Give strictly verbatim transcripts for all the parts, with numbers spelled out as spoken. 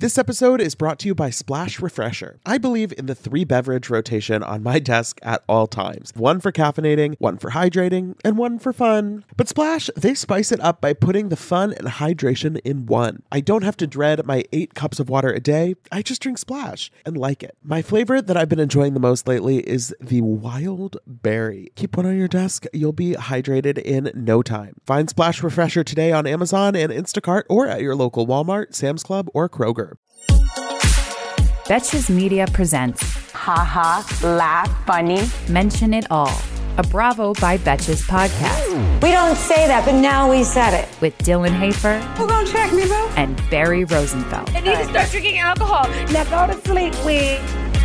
This episode is brought to you by Splash Refresher. I believe in the three beverage rotation on my desk at all times. One for caffeinating, one for hydrating, and one for fun. But Splash, they spice it up by putting the fun and hydration in one. I don't have to dread my eight cups of water a day. I just drink Splash and like it. My flavor that I've been enjoying the most lately is the Wild Berry. Keep one on your desk. You'll be hydrated in no time. Find Splash Refresher today on Amazon and Instacart or at your local Walmart, Sam's Club, or Kroger. Betches Media presents Haha, laugh, funny. Mention It All, a Bravo by Betches podcast. We don't say that, but now we said it. With Dylan Hafer. Who gonna check me, bro? And Barry Rosenfeld. I need to start drinking alcohol. Now go to sleep, we.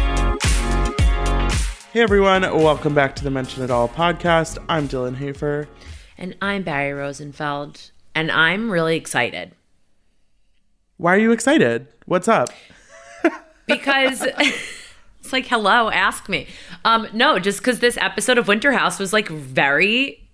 Hey everyone, welcome back to the Mention It All podcast. I'm Dylan Hafer. And I'm Barry Rosenfeld. And I'm really excited. Why are you excited? What's up? Because it's like, hello, ask me. Um, no, just because this episode of Winter House was like very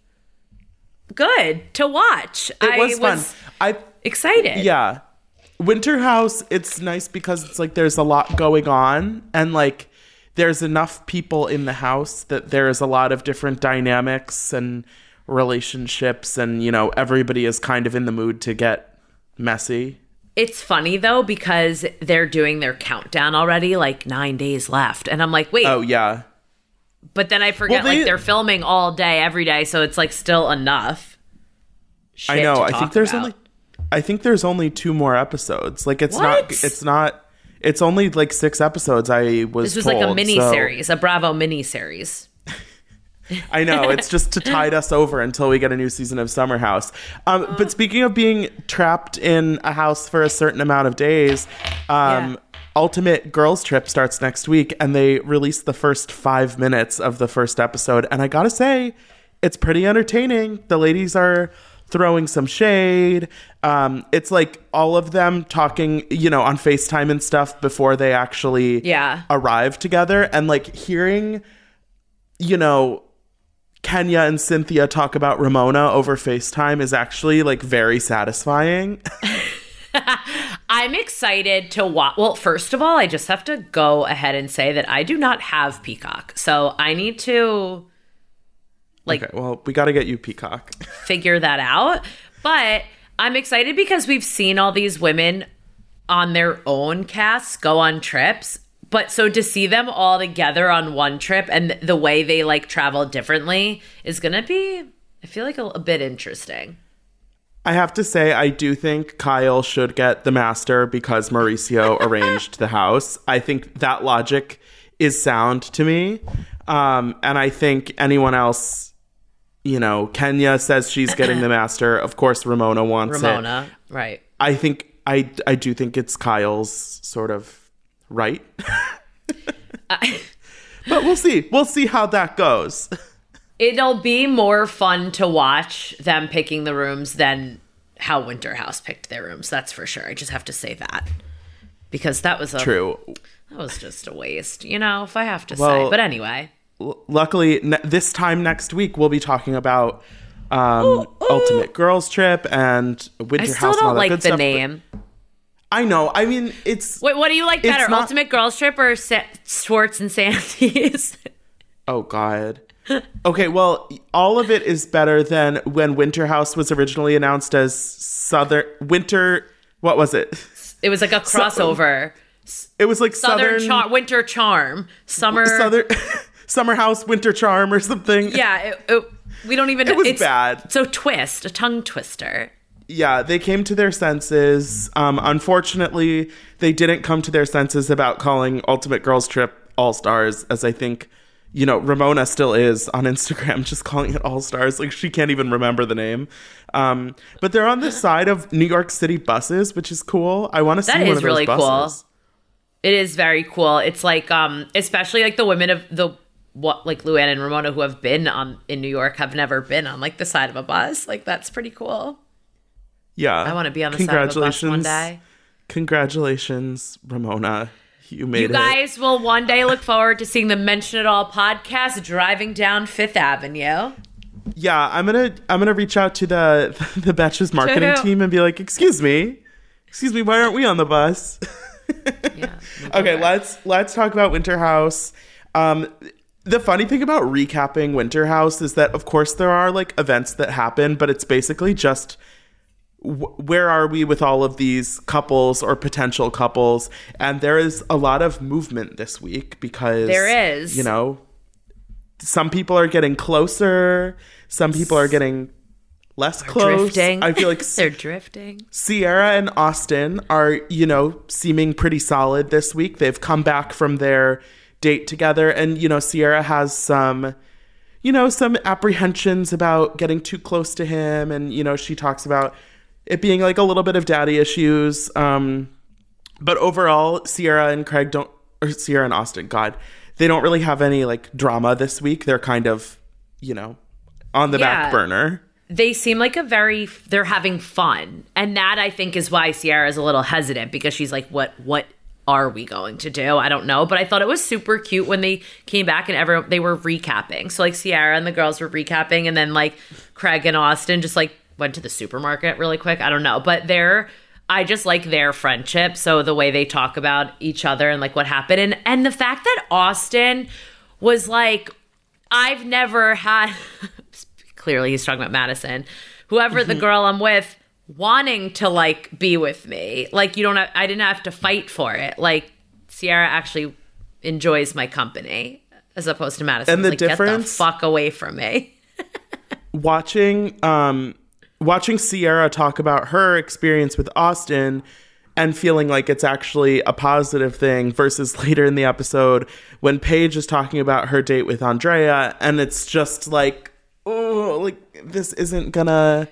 good to watch. It I was fun. Was I excited. Yeah. Winter House, it's nice because it's like there's a lot going on and like there's enough people in the house that there's a lot of different dynamics and relationships and, you know, everybody is kind of in the mood to get messy. It's funny, though, because they're doing their countdown already, like nine days left. And I'm like, wait. Oh, yeah. But then I forget, well, they, like, they're filming all day, every day. So it's, like, still enough shit I know. to I talk think there's about. only I think there's only two more episodes. Like, it's What? not, it's not, it's only like six episodes, I was This was told, like a mini so. series, a Bravo mini series. I know, it's just to tide us over until we get a new season of Summer House. Um, but speaking of being trapped in a house for a certain amount of days, um, Yeah. Ultimate Girls Trip starts next week, and they released the first five minutes of the first episode. And I gotta say, it's pretty entertaining. The ladies are throwing some shade. Um, it's like all of them talking, you know, on FaceTime and stuff before they actually Yeah. arrive together. And like hearing, you know, Kenya and Cynthia talk about Ramona over FaceTime is actually like very satisfying. I'm excited to watch. Well, first of all, I just have to go ahead and say that I do not have Peacock. So I need to like Okay, well, we got to get you Peacock. figure that out. But I'm excited because we've seen all these women on their own casts go on trips. But so to see them all together on one trip and the way they like travel differently is going to be, I feel like a, a bit interesting. I have to say, I do think Kyle should get the master because Mauricio arranged the house. I think that logic is sound to me. Um, and I think anyone else, you know, Kenya says she's getting the master. Of course, Ramona wants it. Ramona, right. I think, I, I do think it's Kyle's sort of right. I- But we'll see. We'll see how that goes. It'll be more fun to watch them picking the rooms than how Winter House picked their rooms. That's for sure. I just have to say that. Because that was a True. That was just a waste, you know, if I have to Well, say. But anyway. L- luckily, ne- this time next week, we'll be talking about um, Ooh, ooh. Ultimate Girls Trip and Winter I still House and all don't that like good the stuff, but- name. I know. I mean, it's... Wait, what do you like It's better, not- Ultimate Girls Trip or Sa- Schwartz and Sandy's? Oh, God. Okay, well, all of it is better than when Winter House was originally announced as Southern... Winter... What was it? It was like a crossover. It was like Southern, Southern... Char- Winter Charm. Summer. Southern... Summer House, Winter Charm or something. Yeah, it, it, we don't even... It was it's, bad. So twist, a tongue twister. Yeah, they came to their senses. Um, unfortunately, they didn't come to their senses about calling Ultimate Girls Trip All Stars, as I think, you know, Ramona still is on Instagram, just calling it All Stars. Like, she can't even remember the name. Um, but they're on the side of New York City buses, which is cool. I want to see That one is of those really buses. cool. It is very cool. It's like, um, especially like the women of the what, like Luann and Ramona, who have been on in New York, have never been on like the side of a bus. Like, that's pretty cool. Yeah. I want to be on the side of a bus one day. Congratulations, Ramona. You made You it. guys will one day look forward to seeing the Mention It All podcast driving down Fifth Avenue. Yeah, I'm gonna I'm gonna reach out to the the Betches marketing True. team and be like, excuse me, excuse me, why aren't we on the bus? Yeah. Okay, let's let's talk about Winter House. Um, the funny thing about recapping Winter House is that, of course, there are like events that happen, but it's basically just w- where are we with all of these couples or potential couples? And there is a lot of movement this week because there is, you know, some people are getting closer, some people are getting less They're close. Drifting. I feel like they're drifting. Sierra and Austin are, you know, seeming pretty solid this week. They've come back from their date together, and, you know, Sierra has some, you know, some apprehensions about getting too close to him, and, you know, she talks about it being like a little bit of daddy issues. Um, but overall, Sierra and Craig don't, or Sierra and Austin, God, they don't really have any like drama this week. They're kind of, you know, on the Yeah. back burner. They seem like a very, they're having fun. And that, I think, is why Sierra is a little hesitant, because she's like, what, what are we going to do? I don't know. But I thought it was super cute when they came back and everyone, they were recapping. So like Sierra and the girls were recapping, and then like Craig and Austin just like went to the supermarket really quick. I don't know. But they're, I just like their friendship. So the way they talk about each other and like what happened. And, and the fact that Austin was like, I've never had, clearly he's talking about Madison, whoever mm-hmm. the girl I'm with, wanting to like be with me. Like, you don't have, I didn't have to fight for it. Like, Sierra actually enjoys my company as opposed to Madison. And the like, difference, get the fuck away from me. watching um watching Sierra talk about her experience with Austin and feeling like it's actually a positive thing, versus later in the episode when Paige is talking about her date with Andrea, and it's just like, oh, like this isn't gonna,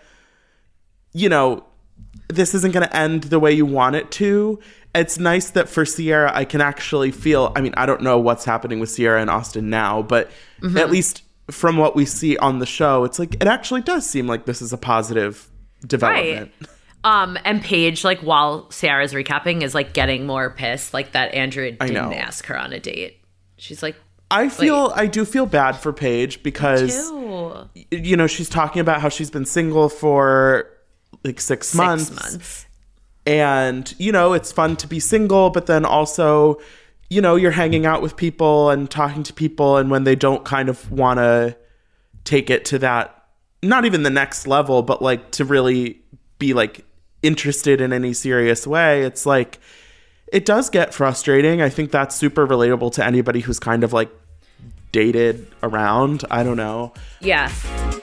you know, this isn't gonna end the way you want it to. It's nice that for Sierra, I can actually feel, I mean, I don't know what's happening with Sierra and Austin now, but mm-hmm. at least from what we see on the show, it's like, it actually does seem like this is a positive development. Right. Um, and Paige, like, while Sierra's recapping, is like getting more pissed, like that Andrea didn't ask her on a date. She's like, I feel, like, I do feel bad for Paige because, too. you know, she's talking about how she's been single for like six, six months. months. And, you know, it's fun to be single, but then also, you know, you're hanging out with people and talking to people, and when they don't kind of want to take it to that, not even the next level, but like to really be like interested in any serious way, it's like, it does get frustrating. I think that's super relatable to anybody who's kind of like dated around. I don't know. Yeah.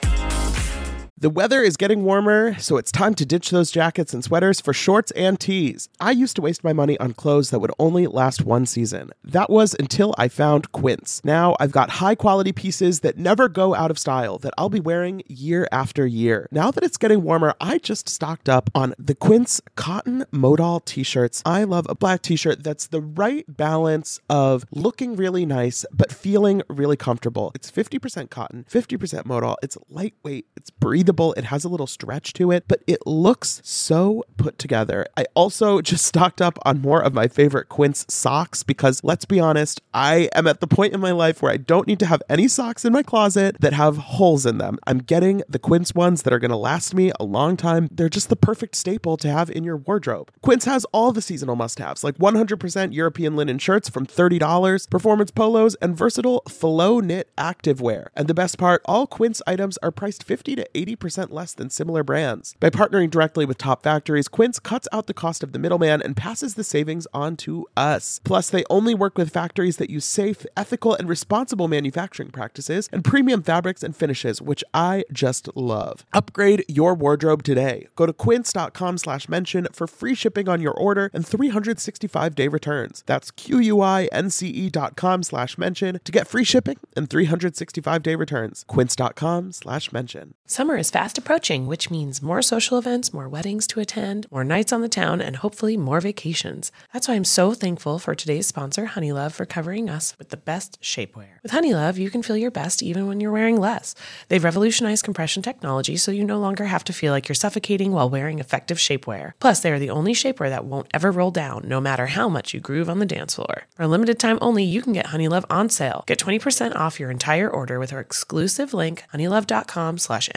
The weather is getting warmer, so it's time to ditch those jackets and sweaters for shorts and tees. I used to waste my money on clothes that would only last one season. That was until I found Quince. Now I've got high-quality pieces that never go out of style that I'll be wearing year after year. Now that it's getting warmer, I just stocked up on the Quince cotton modal t-shirts. I love a black t-shirt that's the right balance of looking really nice but feeling really comfortable. It's fifty percent cotton, fifty percent modal. It's lightweight, it's breathable. It has a little stretch to it, but it looks so put together. I also just stocked up on more of my favorite Quince socks because, let's be honest, I am at the point in my life where I don't need to have any socks in my closet that have holes in them. I'm getting the Quince ones that are going to last me a long time. They're just the perfect staple to have in your wardrobe. Quince has all the seasonal must-haves, like one hundred percent European linen shirts from thirty dollars, performance polos, and versatile faux knit activewear. And the best part, all Quince items are priced fifty to eighty percent less than similar brands. By partnering directly with top factories, Quince cuts out the cost of the middleman and passes the savings on to us. Plus, they only work with factories that use safe, ethical, and responsible manufacturing practices and premium fabrics and finishes, which I just love. Upgrade your wardrobe today. Go to quince.com slash mention for free shipping on your order and three hundred sixty-five day returns. That's Q-U-I-N-C-E dot com slash mention to get free shipping and three hundred sixty-five day returns. Quince.com slash mention. Summer is fast approaching, which means more social events, more weddings to attend, more nights on the town, and hopefully more vacations. That's why I'm so thankful for today's sponsor, Honeylove, for covering us with the best shapewear. With Honeylove, you can feel your best even when you're wearing less. They've revolutionized compression technology, so you no longer have to feel like you're suffocating while wearing effective shapewear. Plus, they are the only shapewear that won't ever roll down, no matter how much you groove on the dance floor. For a limited time only, you can get Honeylove on sale. Get twenty percent off your entire order with our exclusive link, honeylove.com slash MIA.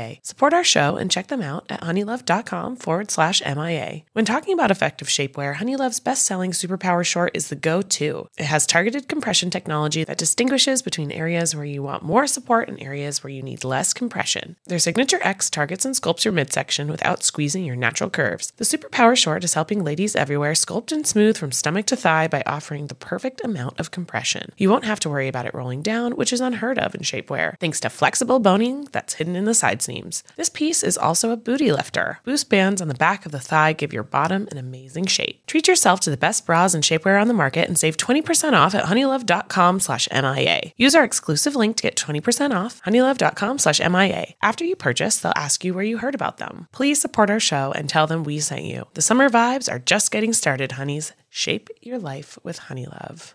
A. Support our show and check them out at honeylove.com forward slash MIA. When talking about effective shapewear, Honeylove's best-selling Superpower Short is the go-to. It has targeted compression technology that distinguishes between areas where you want more support and areas where you need less compression. Their Signature X targets and sculpts your midsection without squeezing your natural curves. The Superpower Short is helping ladies everywhere sculpt and smooth from stomach to thigh by offering the perfect amount of compression. You won't have to worry about it rolling down, which is unheard of in shapewear, thanks to flexible boning that's hidden in the side seams. This piece is also a booty lifter. Boost bands on the back of the thigh give your bottom an amazing shape. Treat yourself to the best bras and shapewear on the market and save twenty percent off at honeylove.com slash MIA. Use our exclusive link to get twenty percent off, honeylove.com slash MIA. After you purchase, they'll ask you where you heard about them. Please support our show and tell them we sent you. The summer vibes are just getting started, honeys. Shape your life with Honeylove.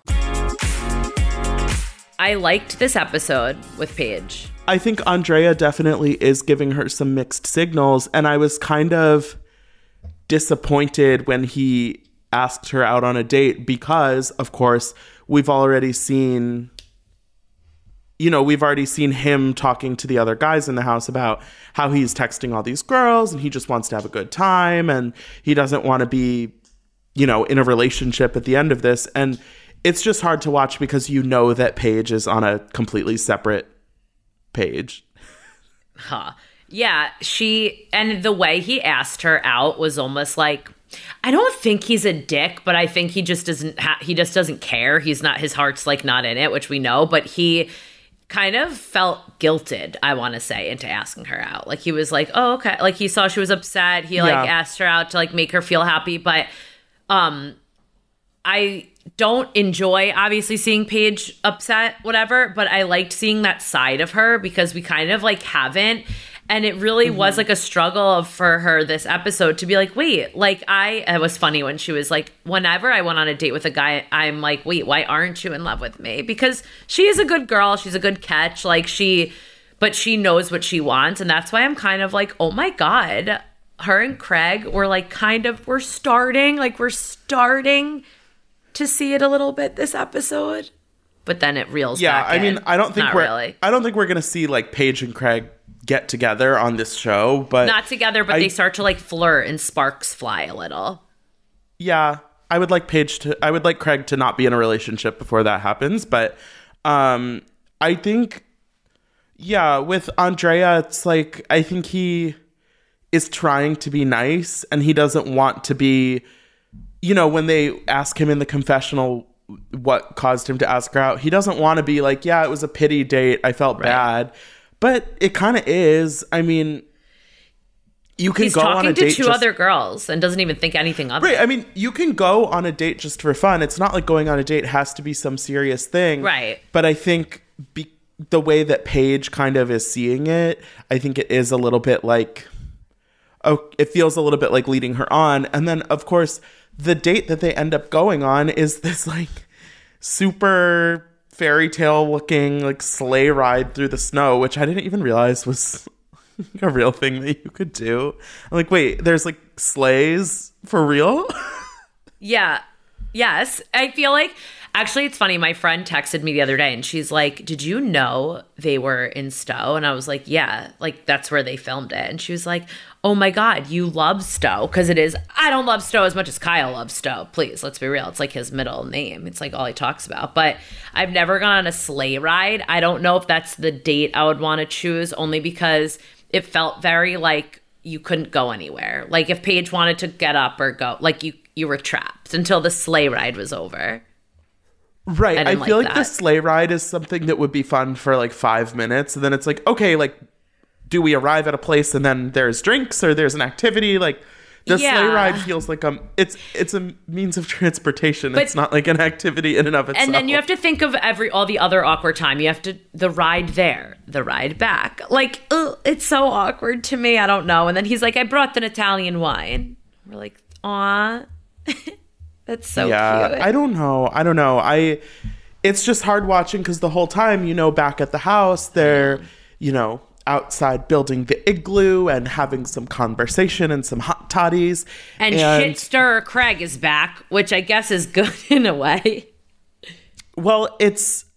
I liked this episode with Paige. I think Andrea definitely is giving her some mixed signals, and I was kind of disappointed when he asked her out on a date because, of course, we've already seen, you know, we've already seen him talking to the other guys in the house about how he's texting all these girls and he just wants to have a good time and he doesn't want to be, you know, in a relationship at the end of this. And it's just hard to watch because you know that Paige is on a completely separate page. Huh. Yeah, she, and the way he asked her out was almost like, I don't think he's a dick, but I think he just doesn't, ha- he just doesn't care. He's not, his heart's like not in it, which we know, but he kind of felt guilted, I want to say, into asking her out. Like he was like, oh, okay. Like he saw she was upset. He like Yeah. asked her out to like make her feel happy. But um, I don't enjoy obviously seeing Paige upset, whatever, but I liked seeing that side of her because we kind of like haven't. And it really mm-hmm. was like a struggle for her this episode to be like, wait, like I, it was funny when she was like, whenever I went on a date with a guy, I'm like, wait, why aren't you in love with me? Because she is a good girl. She's a good catch. Like she, but she knows what she wants. And that's why I'm kind of like, oh my God, her and Craig were like kind of, we're starting, like we're starting to see it a little bit this episode. But then it reels yeah, back I mean, in. I don't think Not we're, really. I don't think we're going to see like Paige and Craig get together on this show, but Not together, but I, they start to like flirt and sparks fly a little. Yeah, I would like Paige to, I would like Craig to not be in a relationship before that happens. But um, I think, yeah, with Andrea, it's like, I think he is trying to be nice and he doesn't want to be, you know, when they ask him in the confessional what caused him to ask her out, he doesn't want to be like, yeah, it was a pity date. I felt Right. bad. But it kind of is. I mean, you can He's go on talking a to date two just, other girls and doesn't even think anything of right. it. I mean, you can go on a date just for fun. It's not like going on a date has to be some serious thing. Right. But I think be, the way that Paige kind of is seeing it, I think it is a little bit like, oh, it feels a little bit like leading her on. And then, of course, the date that they end up going on is this like super fairy tale looking like sleigh ride through the snow, which I didn't even realize was a real thing that you could do. I'm like, wait, there's like sleighs for real? Yeah. Yes. I feel like, actually, it's funny. My friend texted me the other day and she's like, did you know they were in Stowe? And I was like, yeah, like that's where they filmed it. And she was like, oh my God, you love Stowe. Because it is, I don't love Stowe as much as Kyle loves Stowe. Please, let's be real. It's like his middle name. It's like all he talks about. But I've never gone on a sleigh ride. I don't know if that's the date I would want to choose, only because it felt very like you couldn't go anywhere. Like if Paige wanted to get up or go, like you, you were trapped until the sleigh ride was over. Right. I, I feel like like the that. sleigh ride is something that would be fun for like five minutes. And then it's like, okay, like, do we arrive at a place and then there's drinks or there's an activity? Like the Yeah. sleigh ride feels like um, it's it's a means of transportation. But- it's not like an activity in and of itself. And then you have to think of every all the other awkward time. You have to the ride there, the ride back. Like, ugh, it's so awkward to me. I don't know. And then he's like, I brought an Italian wine. We're like, aw. That's so yeah, cute. I don't know. I don't know. I it's just hard watching because the whole time, you know, back at the house, they're, you know, outside building the igloo and having some conversation and some hot toddies. and shit stirrer Craig is back, which I guess is good in a way. Well, it's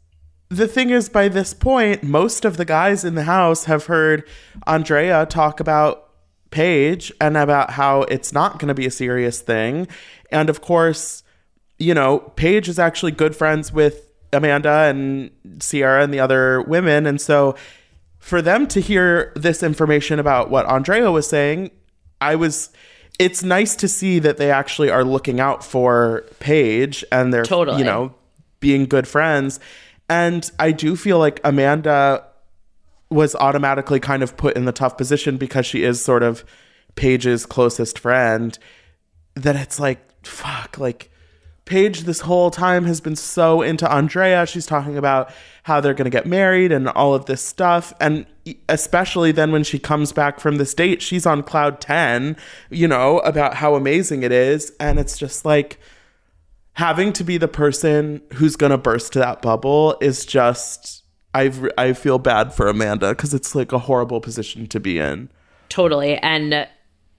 the thing is, by this point, most of the guys in the house have heard Andrea talk about Paige and about how it's not going to be a serious thing. And of course, you know, Paige is actually good friends with Amanda and Sierra and the other women. And so for them to hear this information about what Andrea was saying, I was, it's nice to see that they actually are looking out for Paige and they're, totally. you know, being good friends. And I do feel like Amanda was automatically kind of put in the tough position because she is sort of Paige's closest friend, that it's like, fuck, like Paige this whole time has been so into Andrea. She's talking about how they're going to get married and all of this stuff. And especially then when she comes back from this date, she's on cloud ten, you know, about how amazing it is. And it's just like, having to be the person who's going to burst that bubble is just, I I feel bad for Amanda because it's like a horrible position to be in. Totally. And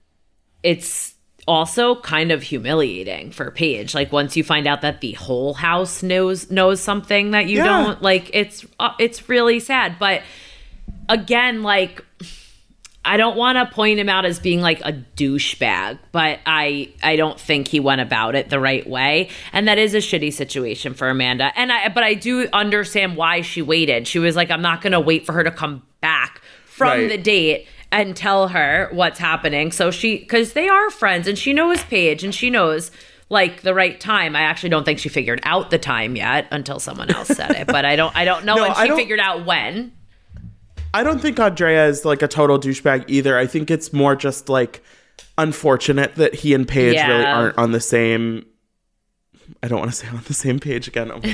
it's also kind of humiliating for Paige. Like once you find out that the whole house knows knows something that you Yeah. don't, like it's uh, it's really sad. But again, like I don't want to point him out as being like a douchebag, but I I don't think he went about it the right way, and that is a shitty situation for Amanda. And I but I do understand why she waited. She was like, I'm not going to wait for her to come back from Right. the date and tell her what's happening. So she, because they are friends, and she knows Paige, and she knows like the right time. I actually don't think she figured out the time yet until someone else said it, but I don't I don't know No, when I she don't- figured out when. I don't think Andrea is like a total douchebag either. I think it's more just like unfortunate that he and Paige Yeah. really aren't on the same, I don't want to say on the same page again. Oh my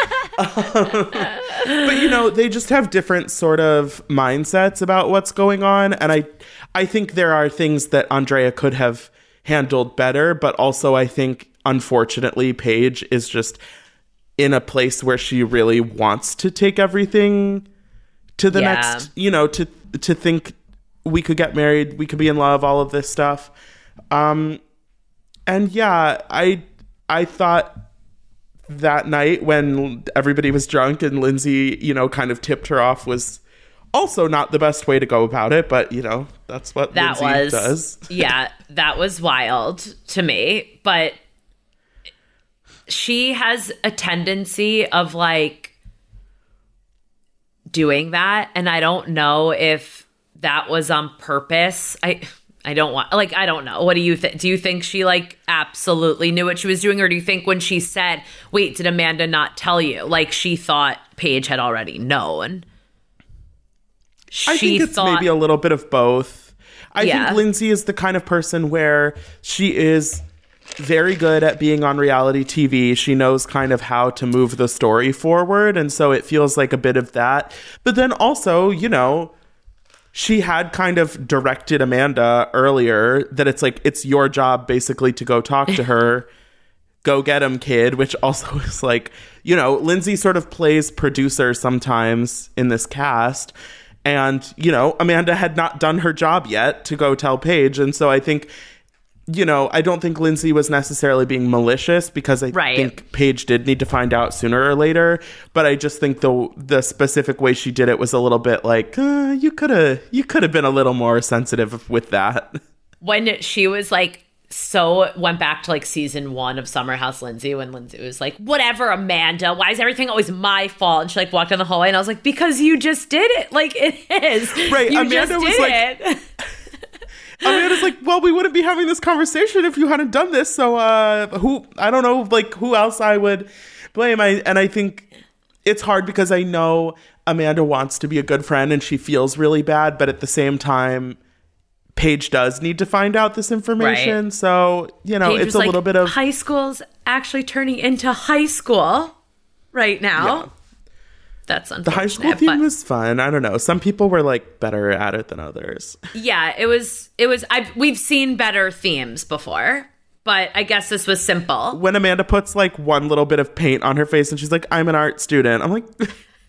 God. But you know, they just have different sort of mindsets about what's going on. And I, I think there are things that Andrea could have handled better, but also I think unfortunately Paige is just in a place where she really wants to take everything to the Yeah. next, you know, to to think we could get married, we could be in love, all of this stuff. Um, and yeah, I I thought that night when everybody was drunk and Lindsay, you know, kind of tipped her off was also not the best way to go about it, but you know, that's what That Lindsay was does. yeah, that was wild to me. But she has a tendency of like doing that, and I don't know if that was on purpose. I I don't want like I don't know. What do you think? Do you think she like absolutely knew what she was doing, or do you think when she said, "Wait, did Amanda not tell you?" like she thought Paige had already known? She I think it's thought, maybe a little bit of both. I Yeah. think Lindsay is the kind of person where she is very good at being on reality T V. She knows kind of how to move the story forward. And so it feels like a bit of that. But then also, you know, she had kind of directed Amanda earlier that it's like, it's your job basically to go talk to her. Go get him, kid, which also is like, you know, Lindsay sort of plays producer sometimes in this cast. And, you know, Amanda had not done her job yet to go tell Paige. And so I think, you know, I don't think Lindsay was necessarily being malicious because I Right. think Paige did need to find out sooner or later. But I just think the the specific way she did it was a little bit like, uh, you could have you could have been a little more sensitive with that. when she was like, so went back to like season one of Summer House Lindsay, when Lindsay was like, whatever, Amanda, why is everything always my fault? And she like walked down the hallway and I was like, because you just did it. Like it is. Right, You Amanda just was did like- it. Amanda's like, well, we wouldn't be having this conversation if you hadn't done this. So uh, who, I don't know, like who else I would blame. I And I think it's hard because I know Amanda wants to be a good friend and she feels really bad. But at the same time, Paige does need to find out this information. Right. So, you know, Paige it's was a like, little bit of... high school's actually turning into high school right now. Yeah. That's The unfortunate. high school but- theme was fun. I don't know. Some people were like better at it than others. Yeah, it was. It was. I've we've seen better themes before, but I guess this was simple. When Amanda puts like one little bit of paint on her face and she's like, I'm an art student. I'm like,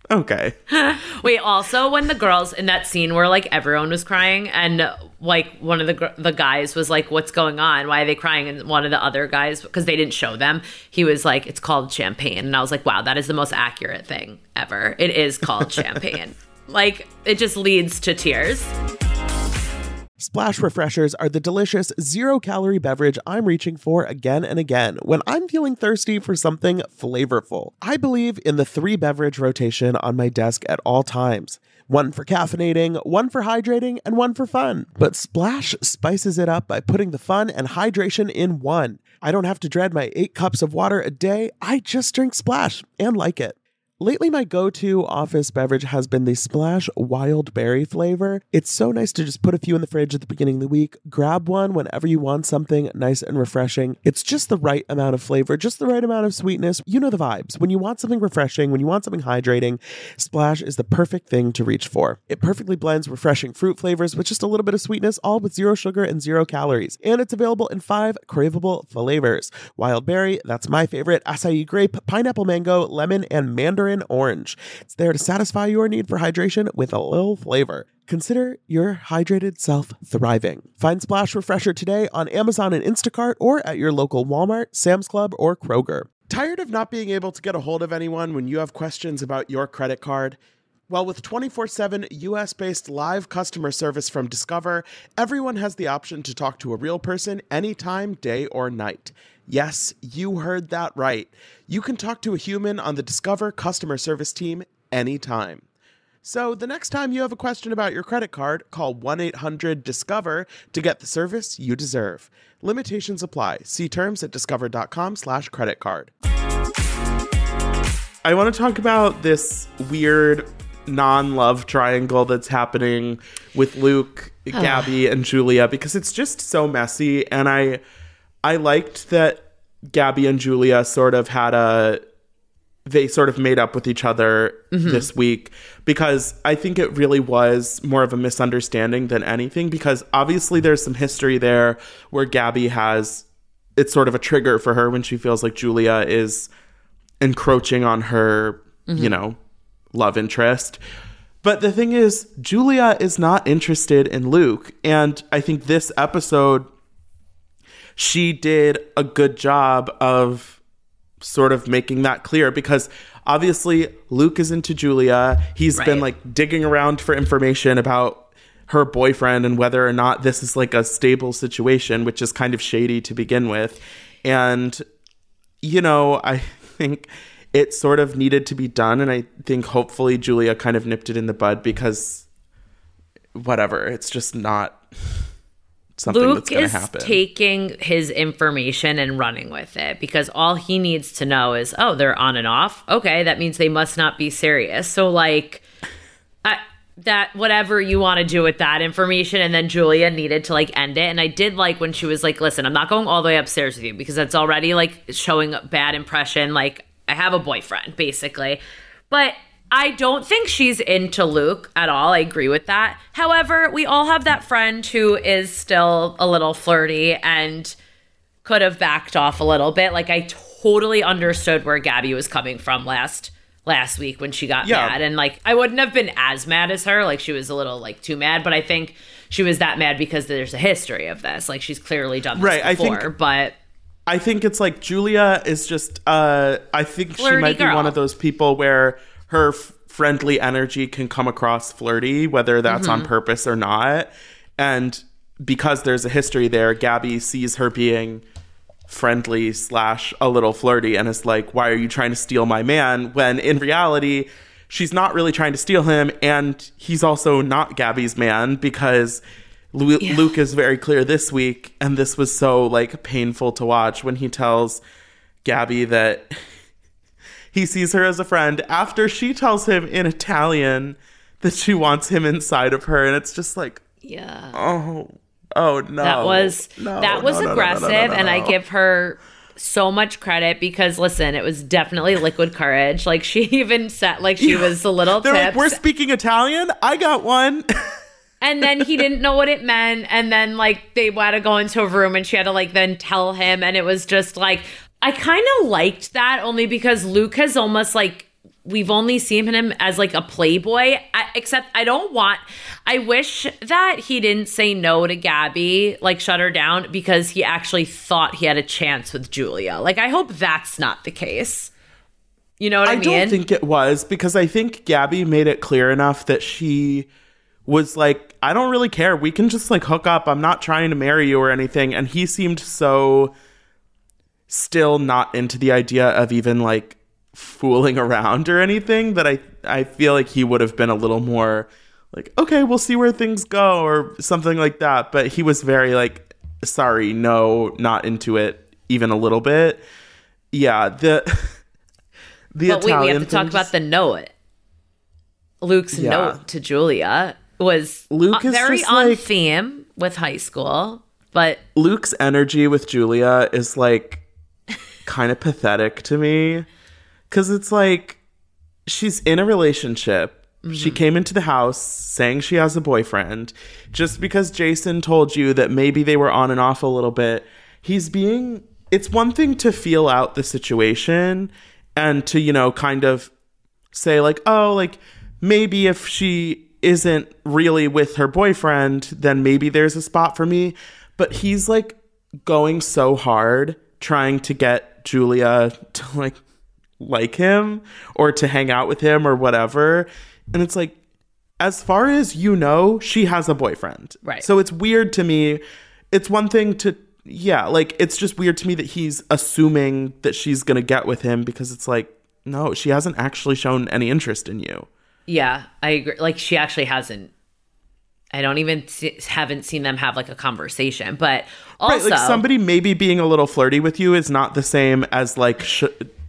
Okay. Wait, also when the girls in that scene where like everyone was crying and like one of the gr- the guys was like, what's going on? Why are they crying? And one of the other guys, because they didn't show them, he was like, it's called champagne. And I was like, wow, that is the most accurate thing ever. It is called champagne. Like, it just leads to tears. Splash Refreshers are the delicious zero-calorie beverage I'm reaching for again and again when I'm feeling thirsty for something flavorful. I believe in the three-beverage rotation on my desk at all times. One for caffeinating, one for hydrating, and one for fun. But Splash spices it up by putting the fun and hydration in one. I don't have to dread my eight cups of water a day. I just drink Splash and like it. Lately, my go-to office beverage has been the Splash Wild Berry flavor. It's so nice to just put a few in the fridge at the beginning of the week, grab one whenever you want something nice and refreshing. It's just the right amount of flavor, just the right amount of sweetness. You know the vibes. When you want something refreshing, when you want something hydrating, Splash is the perfect thing to reach for. It perfectly blends refreshing fruit flavors with just a little bit of sweetness, all with zero sugar and zero calories. And it's available in five craveable flavors. Wild Berry, that's my favorite, acai grape, pineapple mango, lemon, and mandarin orange. It's there to satisfy your need for hydration with a little flavor. Consider your hydrated self thriving. Find Splash Refresher today on Amazon and Instacart or at your local Walmart, Sam's Club, or Kroger. Tired of not being able to get a hold of anyone when you have questions about your credit card? Well, with twenty-four seven U S-based live customer service from Discover, everyone has the option to talk to a real person anytime, day or night. Yes, you heard that right. You can talk to a human on the Discover customer service team anytime. So the next time you have a question about your credit card, call one eight hundred discover to get the service you deserve. Limitations apply. See terms at discover.com slash credit card. I want to talk about this weird non-love triangle that's happening with Luke, Gabby, and Julia, because it's just so messy. And I... I liked that Gabby and Julia sort of had a, they sort of made up with each other mm-hmm. this week, because I think it really was more of a misunderstanding than anything, because obviously there's some history there where Gabby has, it's sort of a trigger for her when she feels like Julia is encroaching on her, mm-hmm. you know, love interest. But the thing is, Julia is not interested in Luke. And I think this episode, she did a good job of sort of making that clear, because obviously Luke is into Julia. He's right. been like digging around for information about her boyfriend and whether or not this is like a stable situation, which is kind of shady to begin with. And, you know, I think it sort of needed to be done. And I think hopefully Julia kind of nipped it in the bud, because whatever, it's just not something Luke that's going to is happen. Taking his information and running with it, because all he needs to know is, oh, they're on and off. Okay, that means they must not be serious. So, like, I, that whatever you want to do with that information. And then Julia needed to, like, end it. And I did like when she was like, listen, I'm not going all the way upstairs with you, because that's already, like, showing a bad impression. Like, I have a boyfriend, basically. But I don't think she's into Luke at all. I agree with that. However, we all have that friend who is still a little flirty and could have backed off a little bit. Like, I totally understood where Gabby was coming from last last week when she got yeah. mad. And, like, I wouldn't have been as mad as her. Like, she was a little, like, too mad. But I think she was that mad because there's a history of this. Like, she's clearly done this right, before. I think- but... I think it's like Julia is just, uh, I think flirty she might girl. be one of those people where her f- friendly energy can come across flirty, whether that's mm-hmm. on purpose or not. And because there's a history there, Gabby sees her being friendly slash a little flirty and is like, why are you trying to steal my man? When in reality, she's not really trying to steal him. And he's also not Gabby's man, because Lu- yeah. Luke is very clear this week, and this was so, like, painful to watch when he tells Gabby that he sees her as a friend after she tells him in Italian that she wants him inside of her. And it's just like, yeah, oh, oh no. That was, no, that was no, no, aggressive, no, no, no, no, no. and I give her so much credit, because listen, it was definitely liquid courage. Like, she even said, like, she yeah. was a little They're tips. like, we're speaking Italian? I got one. And then he didn't know what it meant. And then, like, they had to go into a room and she had to, like, then tell him. And it was just, like, I kind of liked that only because Luke has almost, like, we've only seen him as like a playboy, I, except I don't want, I wish that he didn't say no to Gabby, like shut her down, because he actually thought he had a chance with Julia. Like, I hope that's not the case. You know what I, I mean? I don't think it was, because I think Gabby made it clear enough that she was like, I don't really care. We can just like hook up. I'm not trying to marry you or anything. And he seemed so still not into the idea of even like fooling around or anything, that I, I feel like he would have been a little more like, okay, we'll see where things go or something like that. But he was very like, sorry, no, not into it even a little bit. Yeah. The, the but Italian wait, we have to talk just, about the note. Luke's yeah. note to Julia was Luke uh, is very just on like, theme with high school, but Luke's energy with Julia is like kind of pathetic to me, because it's like she's in a relationship. Mm-hmm. She came into the house saying she has a boyfriend. Just because Jason told you that maybe they were on and off a little bit, he's being, it's one thing to feel out the situation and to, you know, kind of say like, oh, like maybe if she isn't really with her boyfriend, then maybe there's a spot for me. But he's like going so hard trying to get Julia to like like him or to hang out with him or whatever. And it's like, as far as you know, she has a boyfriend. Right. So it's weird to me. It's one thing to, yeah, like it's just weird to me that he's assuming that she's going to get with him, because it's like, no, she hasn't actually shown any interest in you. Yeah, I agree. Like, she actually hasn't. I don't even see, haven't seen them have like a conversation. But also, right, like somebody maybe being a little flirty with you is not the same as like, sh-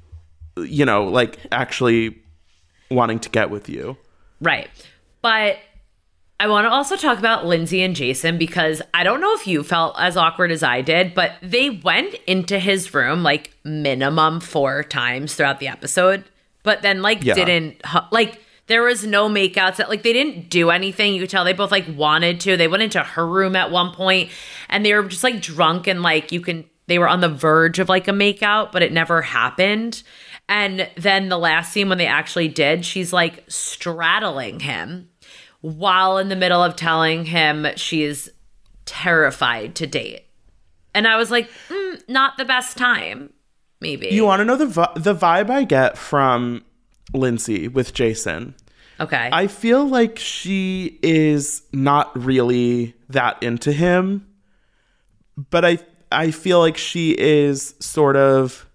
you know, like actually wanting to get with you. Right. But I want to also talk about Lindsay and Jason, because I don't know if you felt as awkward as I did, but they went into his room like minimum four times throughout the episode, but then like yeah. didn't like. There was no makeouts. That, like, they didn't do anything. You could tell they both, like, wanted to. They went into her room at one point, and they were just, like, drunk, and, like, you can... They were on the verge of, like, a makeout, but it never happened. And then the last scene when they actually did, she's, like, straddling him while in the middle of telling him she's terrified to date. And I was like, mm, not the best time, maybe. You want to know the vi- the vibe I get from Lindsay with Jason? Okay. I feel like she is not really that into him, but I I feel like she is sort of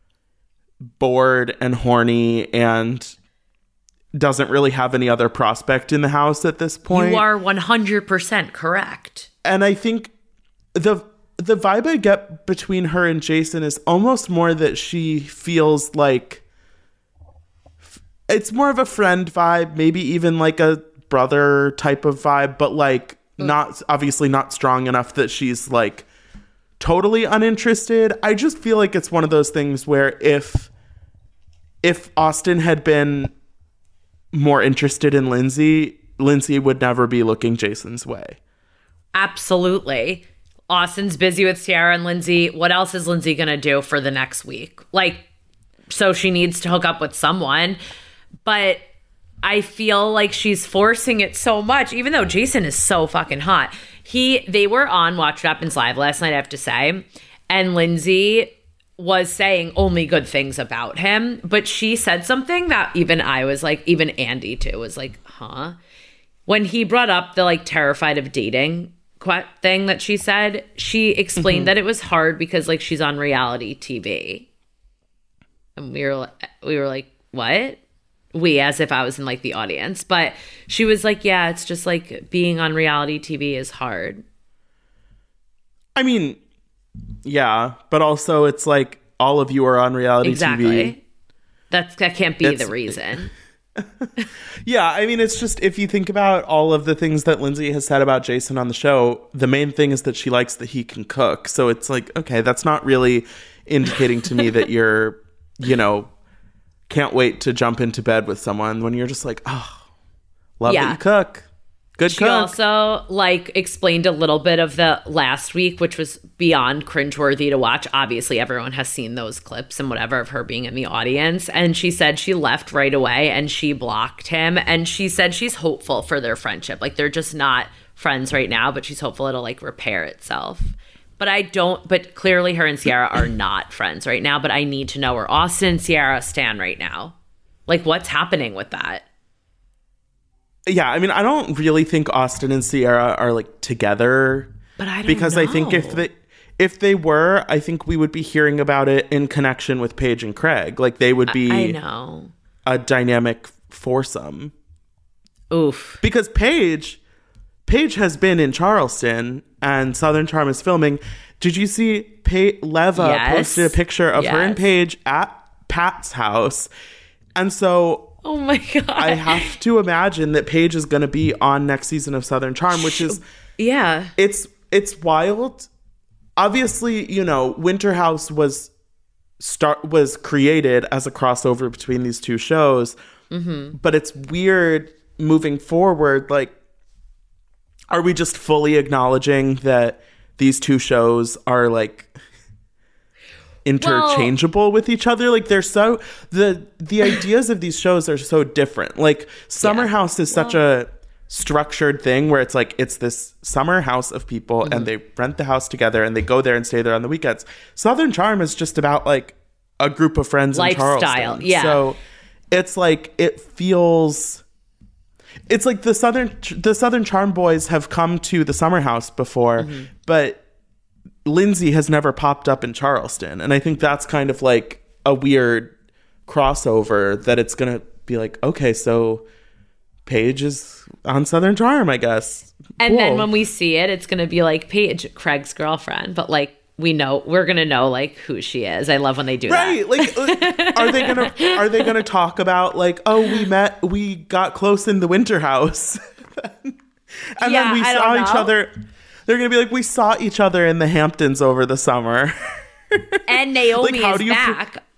bored and horny and doesn't really have any other prospect in the house at this point. You are one hundred percent correct. And I think the the vibe I get between her and Jason is almost more that she feels like it's more of a friend vibe, maybe even like a brother type of vibe, but like mm. not obviously not strong enough that she's like totally uninterested. I just feel like it's one of those things where if if Austin had been more interested in Lindsay, Lindsay would never be looking Jason's way. Absolutely. Austin's busy with Ciara and Lindsay. What else is Lindsay going to do for the next week? Like, so she needs to hook up with someone. But I feel like she's forcing it so much, even though Jason is so fucking hot. He, they were on Watch What Happens Live last night, I have to say. And Lindsay was saying only good things about him. But she said something that even I was like, even Andy too, was like, huh? When he brought up the like terrified of dating thing that she said, she explained mm-hmm. that it was hard because like she's on reality T V. And we were, we were like, what? We, as if I was in like the audience. But she was like, yeah, it's just like being on reality T V is hard. I mean, yeah, but also it's like all of you are on reality exactly. T V. That's, that can't be it's, the reason. Yeah, I mean, it's just, if you think about all of the things that Lindsay has said about Jason on the show, the main thing is that she likes that he can cook. So it's like, okay, that's not really indicating to me that you're, you know, can't wait to jump into bed with someone when you're just like, oh, love yeah. that you cook. Good She cook. also like explained a little bit of the last week, which was beyond cringeworthy to watch. Obviously, everyone has seen those clips and whatever of her being in the audience. And she said she left right away and she blocked him. And she said she's hopeful for their friendship. Like they're just not friends right now, but she's hopeful it'll like repair itself. But I don't, but clearly her and Ciara are not friends right now. But I need to know where Austin and Ciara stand right now. Like what's happening with that? Yeah, I mean, I don't really think Austin and Ciara are like together. But I don't because know. I think if they if they were, I think we would be hearing about it in connection with Paige and Craig. Like they would be I, I know. a dynamic foursome. Oof. Because Paige Paige has been in Charleston and Southern Charm is filming. Did you see pa- Leva Yes. posted a picture of her and Yes. Paige at Pat's house? And so Oh my God. I have to imagine that Paige is going to be on next season of Southern Charm, which is Yeah. it's it's wild. Obviously, you know, Winter House was start was created as a crossover between these two shows, mm-hmm. but it's weird moving forward. Like, are we just fully acknowledging that these two shows are like interchangeable well, with each other? Like they're so the the ideas of these shows are so different. Like Summer yeah. House is such well, a structured thing where it's like it's this summer house of people mm-hmm. and they rent the house together and they go there and stay there on the weekends. Southern Charm is just about like a group of friends lifestyle, in Charleston. Yeah. So it's like it feels it's like the Southern the Southern Charm boys have come to the Summer House before, mm-hmm. but Lindsay has never popped up in Charleston. And I think that's kind of like a weird crossover that it's going to be like, okay, so Paige is on Southern Charm, I guess. And cool. then when we see it, it's going to be like Paige, Craig's girlfriend. But like, we know, we're going to know like who she is. I love when they do right. that. Like, are they going to, are they going to talk about like, oh, we met, we got close in the Winter House. and yeah, then we I saw don't each know. other. They're going to be like, we saw each other in the Hamptons over the summer. And Naomi like, is back pre-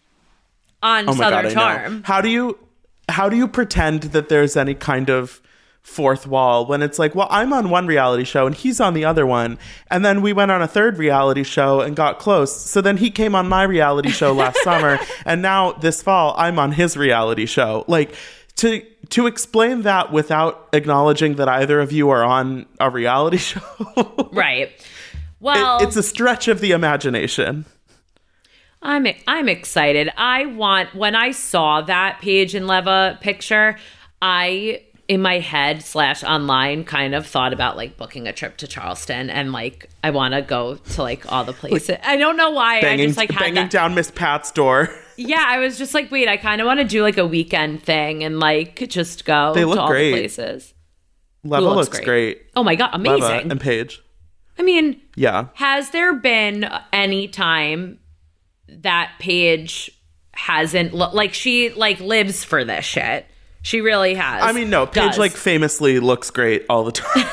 on oh my Southern God, Charm. How do you how do you pretend that there's any kind of fourth wall when it's like, well, I'm on one reality show and he's on the other one. And then we went on a third reality show and got close. So then he came on my reality show last summer. And now this fall, I'm on his reality show. Like to to explain that without acknowledging that either of you are on a reality show. Right. Well, it, it's a stretch of the imagination. I'm I'm excited. I want when I saw that Paige and Leva picture, I in my head slash online kind of thought about like booking a trip to Charleston and like I want to go to like all the places. Like, I don't know why. Banging, I just like had banging that. down Miss Pat's door. Yeah, I was just like, wait, I kind of want to do like a weekend thing and like just go they look to all great. the places. Leva looks looks great? great. Oh my God, amazing. Leva and Paige. I mean, yeah. Has there been any time that Paige hasn't lo- like she like lives for this shit? She really has. I mean, no, Paige Does. like famously looks great all the time.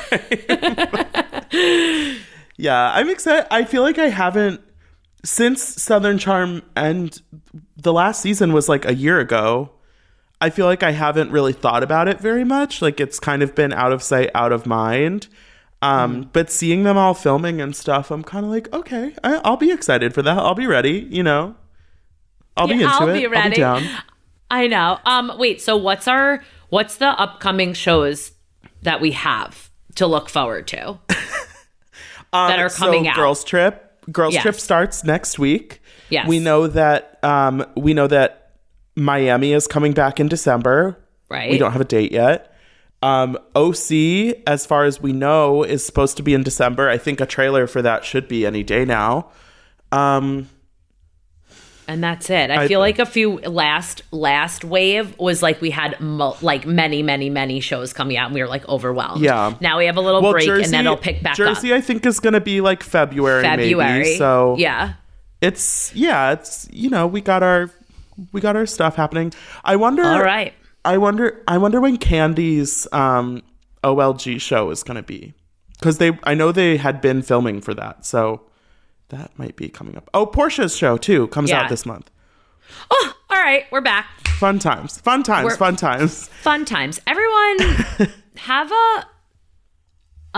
Yeah, I'm excited. I feel like I haven't since Southern Charm and the last season was like a year ago. I feel like I haven't really thought about it very much. Like it's kind of been out of sight, out of mind. Um, mm. But seeing them all filming and stuff, I'm kind of like, okay, I, I'll be excited for that. I'll be ready. You know, I'll yeah, be into I'll it. Be ready. I'll be down. I know. Um, wait. So what's our what's the upcoming shows that we have to look forward to um, that are coming so out? Girls Trip. Girls yes. Trip starts next week. Yes. We know that. Um, we know that Miami is coming back in December. Right. We don't have a date yet. Um, O C, as far as we know, is supposed to be in December. I think a trailer for that should be any day now. Um, and that's it. I, I feel like a few last last wave was like we had mo- like many many many shows coming out and we were like overwhelmed. Yeah. Now we have a little well, break Jersey, and then it'll pick back Jersey, up. Jersey, I think is going to be like February, February. maybe. So yeah, it's yeah, it's you know we got our we got our stuff happening. I wonder. All right. I wonder. I wonder when Candy's um, O L G show is going to be, because they. I know they had been filming for that, so that might be coming up. Oh, Portia's show too comes Yeah. out this month. Oh, all right, we're back. Fun times, fun times, We're- fun times. Fun times. Everyone have a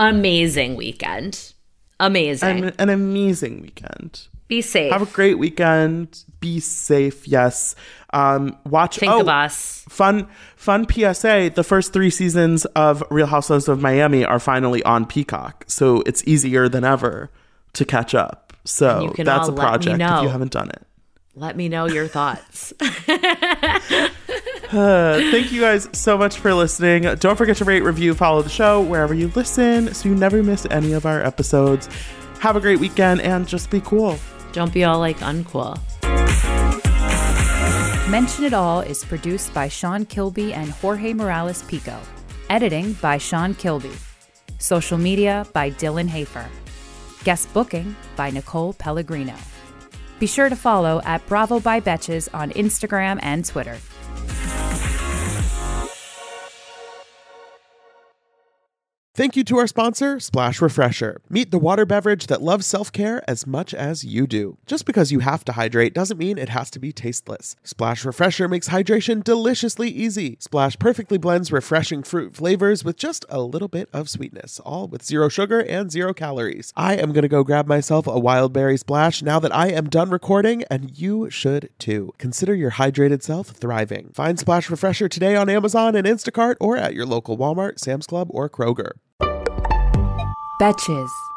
amazing weekend. Amazing. An, an amazing weekend. Be safe. Have a great weekend. Be safe. Yes. Um, watch. Think oh, of us. Fun, fun P S A. The first three seasons of Real Housewives of Miami are finally on Peacock. So it's easier than ever to catch up. So that's a project if you haven't done it. Let me know your thoughts. Uh, thank you guys so much for listening. Don't forget to rate, review, follow the show wherever you listen so you never miss any of our episodes. Have a great weekend and just be cool. Don't be all like uncool. Mention It All is produced by Sean Kilby and Jorge Morales Pico. Editing by Sean Kilby. Social media by Dylan Hafer. Guest booking by Nicole Pellegrino. Be sure to follow at Bravo by Betches on Instagram and Twitter. Thank you to our sponsor, Splash Refresher. Meet the water beverage that loves self-care as much as you do. Just because you have to hydrate doesn't mean it has to be tasteless. Splash Refresher makes hydration deliciously easy. Splash perfectly blends refreshing fruit flavors with just a little bit of sweetness, all with zero sugar and zero calories. I am going to go grab myself a wild berry splash now that I am done recording, and you should too. Consider your hydrated self thriving. Find Splash Refresher today on Amazon and Instacart or at your local Walmart, Sam's Club, or Kroger. Betches.